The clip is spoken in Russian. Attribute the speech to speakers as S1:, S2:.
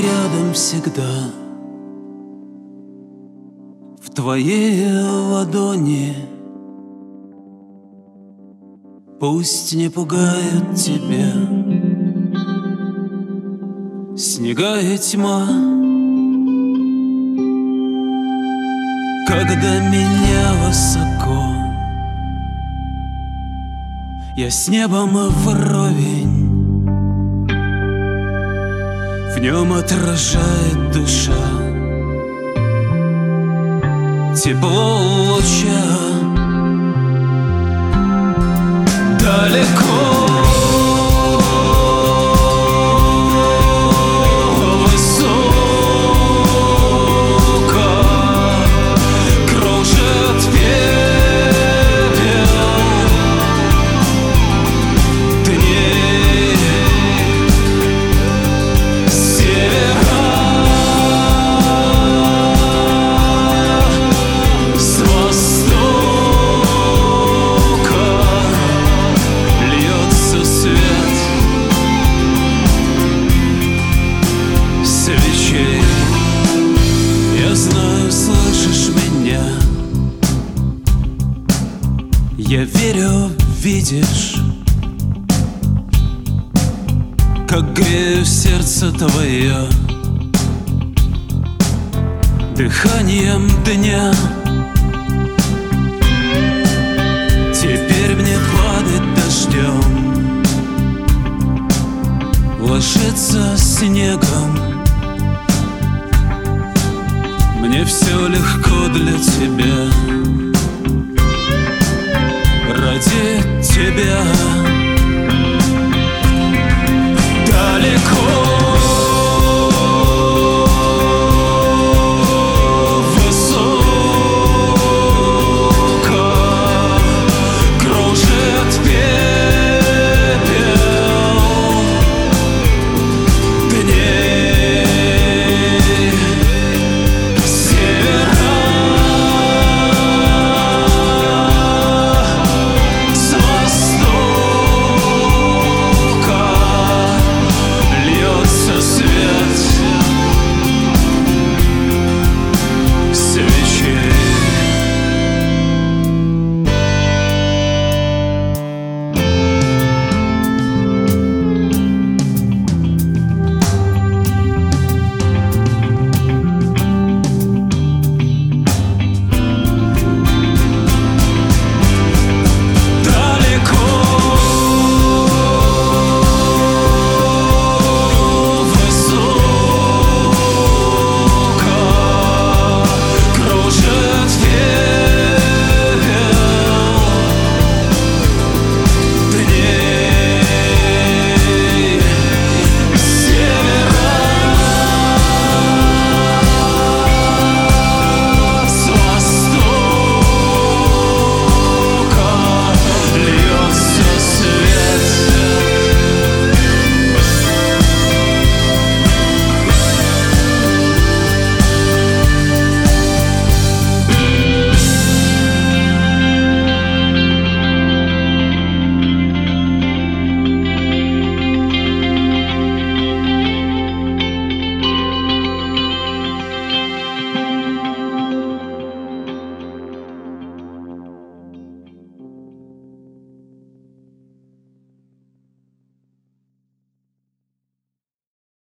S1: рядом всегда. В твоей ладони пусть не пугают тебя снега и тьма. Когда меня высоко, я с небом вровень, в нем отражает душа тепло луча. Далеко я верю, видишь, как грею сердце твое дыханием дня. Теперь мне падать дождем, ложиться снегом. Мне все легко для тебя, ради тебя.